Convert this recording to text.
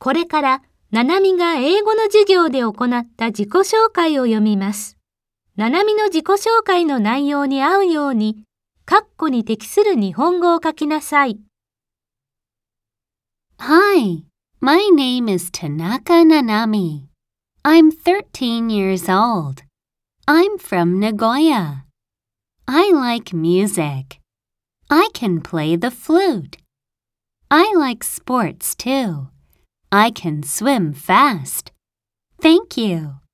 これからななみが英語の授業で行った自己紹介を読みます。ななみの自己紹介の内容に合うように、括弧に適する日本語を書きなさい。 Hi, my name is Tanaka Nanami. I'm 13 years old. I'm from Nagoya. I like music. I can play the flute. I like sports too. I can swim fast. Thank you.